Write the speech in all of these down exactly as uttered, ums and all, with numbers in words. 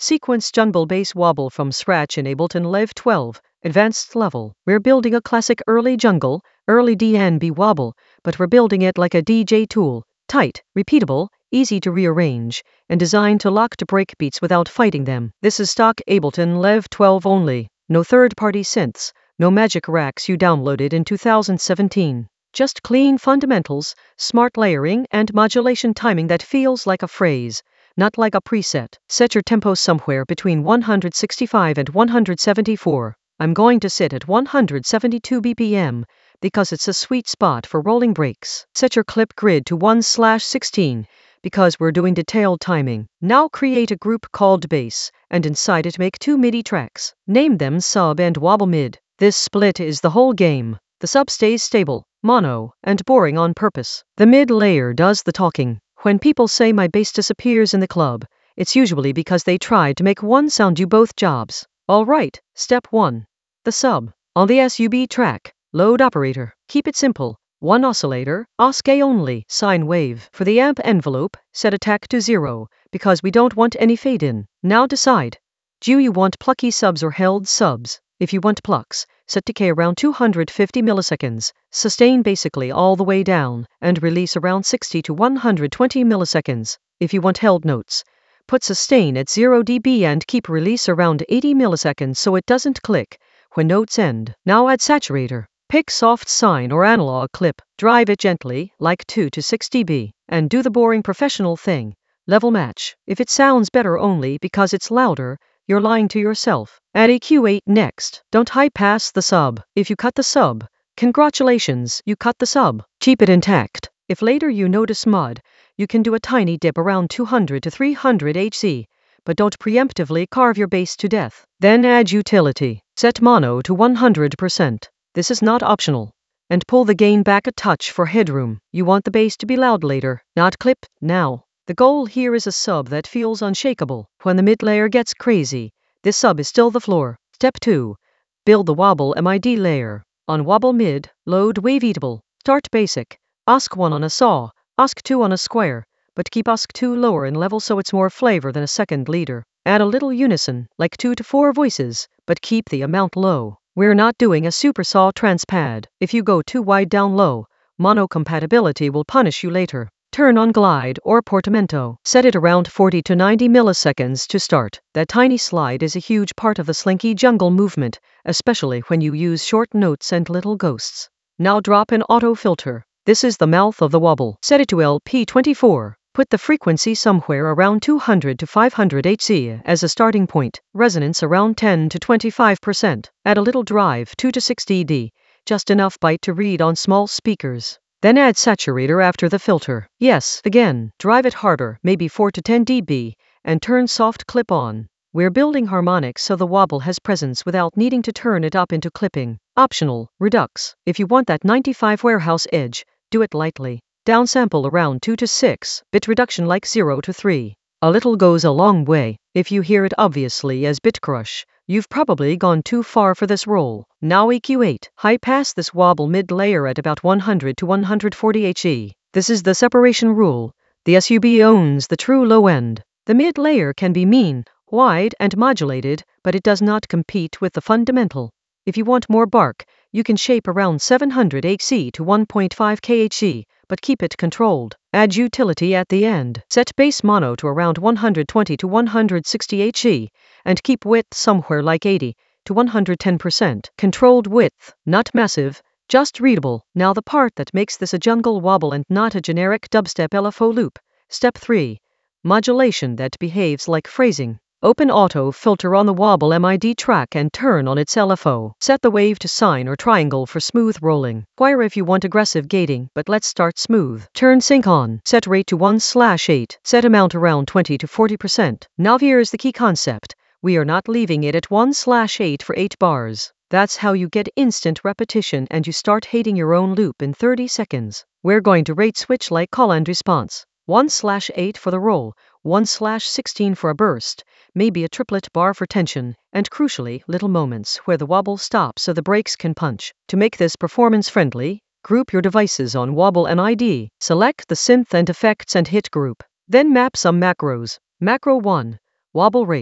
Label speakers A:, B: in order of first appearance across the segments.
A: Sequence jungle bass wobble from scratch in Ableton Live twelve, advanced level. We're building a classic early jungle, early D N B wobble, but we're building it like a D J tool. Tight, repeatable, easy to rearrange, and designed to lock to breakbeats without fighting them. This is stock Ableton Live twelve only. No third-party synths, no magic racks you downloaded in two thousand seventeen. Just clean fundamentals, smart layering, and modulation timing that feels like a phrase, not like a preset. Set your tempo somewhere between one hundred sixty-five and one hundred seventy-four. I'm going to sit at one hundred seventy-two B P M because it's a sweet spot for rolling breaks. Set your clip grid to one slash sixteen because we're doing detailed timing. Now create a group called bass, and inside it make two MIDI tracks. Name them sub and wobble mid. This split is the whole game. The sub stays stable, mono, and boring on purpose. The mid layer does the talking. When people say my bass disappears in the club, it's usually because they tried to make one sound do both jobs. Alright, step one. The sub. On the sub track, load operator. Keep it simple. One oscillator, O S C only, sine wave. For the amp envelope, set attack to zero, because we don't want any fade in. Now decide. Do you want plucky subs or held subs? If you want plucks, set decay around two hundred fifty milliseconds, sustain basically all the way down, and release around sixty to one hundred twenty milliseconds. If you want held notes, put sustain at zero decibels and keep release around eighty milliseconds so it doesn't click when notes end. Now add saturator. Pick soft sine or analog clip, drive it gently, like two to six decibels, and do the boring professional thing. Level match. If it sounds better only because it's louder, you're lying to yourself. Add E Q eight next. Don't high pass the sub. If you cut the sub, congratulations, you cut the sub. Keep it intact. If later you notice mud, you can do a tiny dip around two hundred to three hundred hertz, but don't preemptively carve your bass to death. Then add utility. Set mono to one hundred percent. This is not optional. And pull the gain back a touch for headroom. You want the bass to be loud later, not clipped now. The goal here is a sub that feels unshakable. When the mid layer gets crazy, this sub is still the floor. Step two. Build the wobble mid layer. On wobble mid, load waveatable. Start basic. O S C one on a saw, O S C two on a square, but keep O S C two lower in level so it's more flavor than a second leader. Add a little unison, like two to four voices, but keep the amount low. We're not doing a super saw transpad. If you go too wide down low, mono compatibility will punish you later. Turn on glide or portamento. Set it around forty to ninety milliseconds to start. That tiny slide is a huge part of the slinky jungle movement, especially when you use short notes and little ghosts. Now drop an auto filter. This is the mouth of the wobble. Set it to L P twenty-four. Put the frequency somewhere around two hundred to five hundred hertz as a starting point. Resonance around ten to twenty-five percent. Add a little drive, two to six decibels, just enough bite to read on small speakers. Then add saturator after the filter. Yes, again, drive it harder, maybe four to ten decibels, and turn soft clip on. We're building harmonics so the wobble has presence without needing to turn it up into clipping. Optional, redux. If you want that ninety-five warehouse edge, do it lightly. Downsample around two to six, bit reduction like zero to three. A little goes a long way. If you hear it obviously as bit crush, you've probably gone too far for this role. Now E Q eight. High pass this wobble mid layer at about one hundred to one hundred forty hertz. This is the separation rule. The sub owns the true low end. The mid layer can be mean, wide, and modulated, but it does not compete with the fundamental. If you want more bark, you can shape around seven hundred hertz to one point five kilohertz, but keep it controlled. Add utility at the end. Set bass mono to around one hundred twenty to one hundred sixty hertz, and keep width somewhere like eighty to one hundred ten percent. Controlled width, not massive, just readable. Now the part that makes this a jungle wobble and not a generic dubstep L F O loop. Step three. Modulation that behaves like phrasing. Open auto filter on the wobble mid track and turn on its L F O. Set the wave to sine or triangle for smooth rolling. Square if you want aggressive gating, but let's start smooth. Turn sync on. Set rate to one slash eight. Set amount around twenty to forty percent. Now here's the key concept. We are not leaving it at one slash eight for eight bars. That's how you get instant repetition and you start hating your own loop in thirty seconds. We're going to rate switch like call and response. one slash eight for the roll, one slash sixteen for a burst, maybe a triplet bar for tension, and crucially, little moments where the wobble stops so the brakes can punch. To make this performance-friendly, group your devices on wobble mid, select the synth and effects and hit group. Then map some macros. Macro one, wobble rate.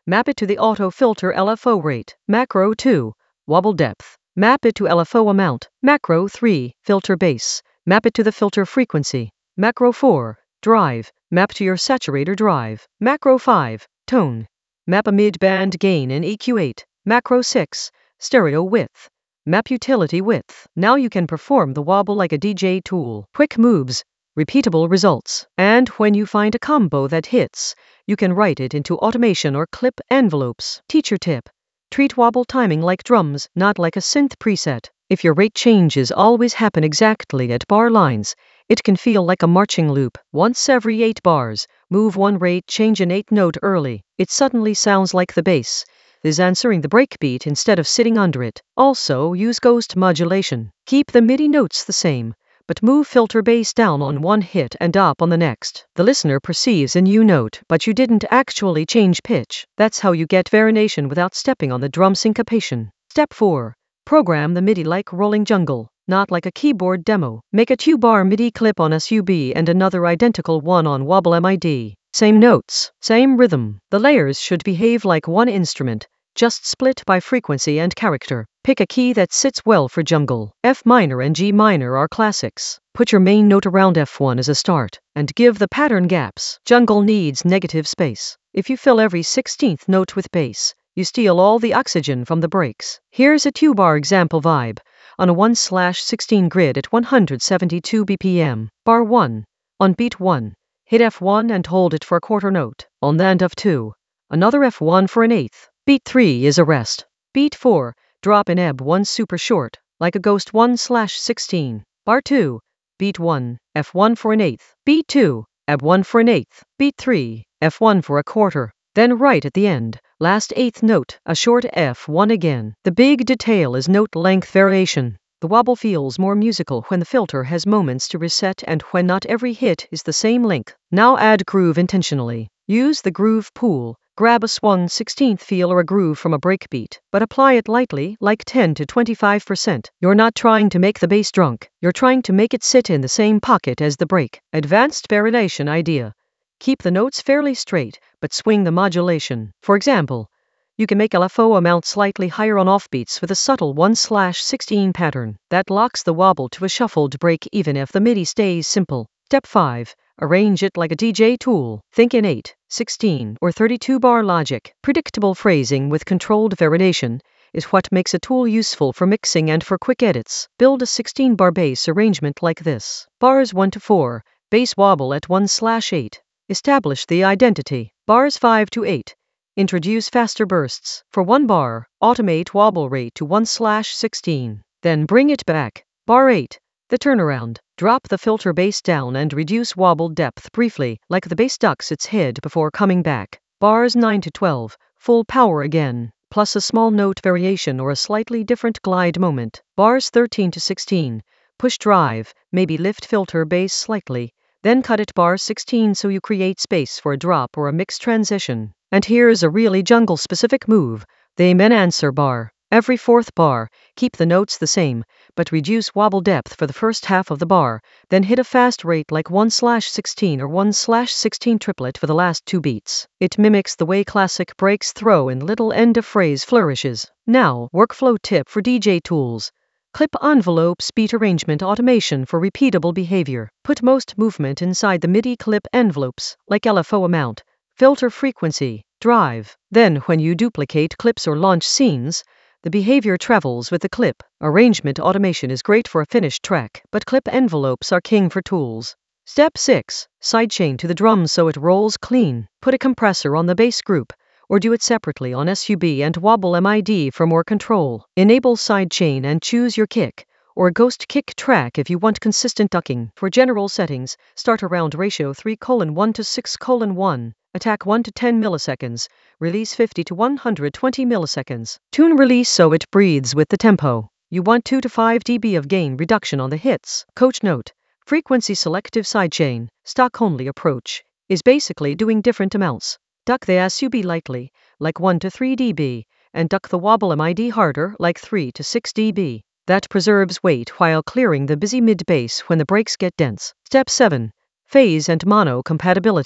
A: Map it to the auto filter L F O rate. Macro two. Wobble depth. Map it to L F O amount. Macro three. Filter base. Map it to the filter frequency. Macro four. Drive. Map to your saturator drive. Macro five. Tone. Map a mid-band gain in E Q eight. Macro six. Stereo width. Map utility width. Now you can perform the wobble like a D J tool. Quick moves. Repeatable results. And when you find a combo that hits, you can write it into automation or clip envelopes. Teacher tip. Treat wobble timing like drums, not like a synth preset. If your rate changes always happen exactly at bar lines, it can feel like a marching loop. Once every eight bars, move one rate, change an eighth note early. It suddenly sounds like the bass is answering the breakbeat instead of sitting under it. Also, use ghost modulation. Keep the MIDI notes the same, but move filter bass down on one hit and up on the next. The listener perceives a new note, but you didn't actually change pitch. That's how you get variation without stepping on the drum syncopation. Step four. Program the MIDI like Rolling Jungle, not like a keyboard demo. Make a two-bar MIDI clip on S U B and another identical one on Wobble MIDI. Same notes, same rhythm. The layers should behave like one instrument, just split by frequency and character. Pick a key that sits well for jungle. F minor and G minor are classics. Put your main note around F one as a start, and give the pattern gaps. Jungle needs negative space. If you fill every sixteenth note with bass, you steal all the oxygen from the breaks. Here's a two-bar example vibe on a one slash sixteen grid at one hundred seventy-two B P M. Bar one. On beat one, hit F one and hold it for a quarter note. On the end of two, another F one for an eighth. Beat three is a rest. Beat four, drop in ebb one super short, like a ghost one slash sixteen. Bar two, beat one, F one for an eighth. Beat two, ebb one for an eighth. Beat three, F one for a quarter. Then right at the end, last eighth note, a short F one again. The big detail is note length variation. The wobble feels more musical when the filter has moments to reset and when not every hit is the same length. Now add groove intentionally. Use the groove pool. Grab a swung sixteenth feel or a groove from a breakbeat, but apply it lightly, like ten to twenty-five percent. You're not trying to make the bass drunk. You're trying to make it sit in the same pocket as the break. Advanced variation idea. Keep the notes fairly straight, but swing the modulation. For example, you can make L F O amount slightly higher on offbeats with a subtle one slash sixteen pattern. That locks the wobble to a shuffled break even if the MIDI stays simple. Step five. Arrange it like a D J tool. Think in eight, sixteen, or thirty-two bar logic. Predictable phrasing with controlled variation is what makes a tool useful for mixing and for quick edits. Build a sixteen bar bass arrangement like this. Bars one to four, bass wobble at one slash eight. Establish the identity. Bars five to eight. Introduce faster bursts. For one bar, automate wobble rate to one slash sixteen. Then bring it back. Bar eight. The turnaround. Drop the filter bass down and reduce wobble depth briefly, like the bass ducks its head before coming back. Bars nine to twelve. Full power again, plus a small note variation or a slightly different glide moment. Bars thirteen to sixteen. Push drive, maybe lift filter bass slightly. Then cut it bar sixteen so you create space for a drop or a mix transition. And here's a really jungle-specific move, the amen answer bar. Every fourth bar, keep the notes the same, but reduce wobble depth for the first half of the bar, then hit a fast rate like one slash sixteen or one slash sixteen triplet for the last two beats. It mimics the way classic breaks throw in little end-of-phrase flourishes. Now, workflow tip for D J tools. Clip envelopes beat arrangement automation for repeatable behavior. Put most movement inside the MIDI clip envelopes, like L F O amount, filter frequency, drive. Then when you duplicate clips or launch scenes, the behavior travels with the clip. Arrangement automation is great for a finished track, but clip envelopes are king for tools. Step six. Sidechain to the drums so it rolls clean. Put a compressor on the bass group, or do it separately on S U B and Wobble MIDI for more control. Enable sidechain and choose your kick, or a ghost kick track if you want consistent ducking. For general settings, start around ratio three colon one to six colon one. Attack one to ten milliseconds, release fifty to one hundred twenty milliseconds. Tune release so it breathes with the tempo. You want two to five decibels of gain reduction on the hits. Coach note, frequency selective sidechain, stock-only approach, is basically doing different amounts. Duck the S U B lightly, like one to three decibels, and duck the Wobble MIDI harder, like three to six decibels. That preserves weight while clearing the busy mid-bass when the breaks get dense. Step seven. Phase and mono compatibility.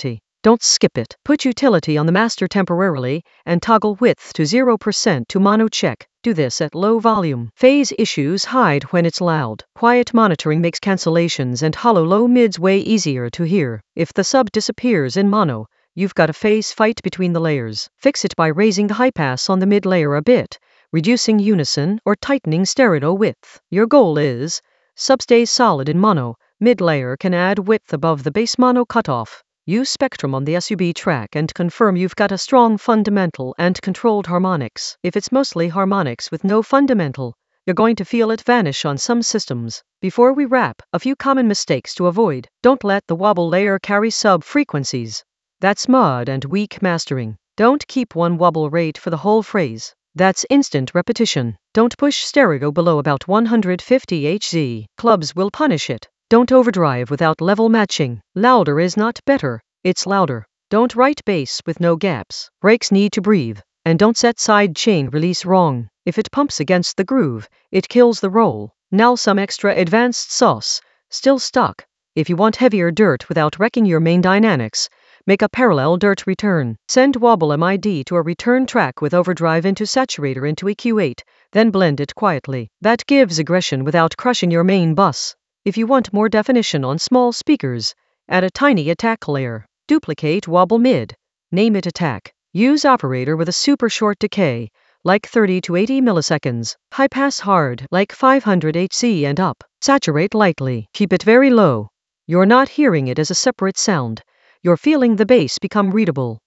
A: Don't skip it. Put utility on the master temporarily and toggle width to zero percent to mono check. Do this at low volume. Phase issues hide when it's loud. Quiet monitoring makes cancellations and hollow low mids way easier to hear. If the sub disappears in mono, you've got a phase fight between the layers. Fix it by raising the high pass on the mid layer a bit, reducing unison or tightening stereo width. Your goal is sub stays solid in mono, mid layer can add width above the bass mono cutoff. Use Spectrum on the S U B track and confirm you've got a strong fundamental and controlled harmonics. If it's mostly harmonics with no fundamental, you're going to feel it vanish on some systems. Before we wrap, a few common mistakes to avoid. Don't let the wobble layer carry sub-frequencies. That's mod and weak mastering. Don't keep one wobble rate for the whole phrase. That's instant repetition. Don't push stereo below about one hundred fifty hertz. Clubs will punish it. Don't overdrive without level matching. Louder is not better, it's louder. Don't write bass with no gaps. Breaks need to breathe. And don't set side chain release wrong. If it pumps against the groove, it kills the roll. Now some extra advanced sauce. Still stuck. If you want heavier dirt without wrecking your main dynamics, make a parallel dirt return. Send wobble M I D to a return track with overdrive into saturator into E Q eight, then blend it quietly. That gives aggression without crushing your main bus. If you want more definition on small speakers, add a tiny attack layer. Duplicate wobble mid. Name it attack. Use operator with a super short decay, like thirty to eighty milliseconds. High pass hard, like five hundred hertz and up. Saturate lightly. Keep it very low. You're not hearing it as a separate sound. You're feeling the bass become readable.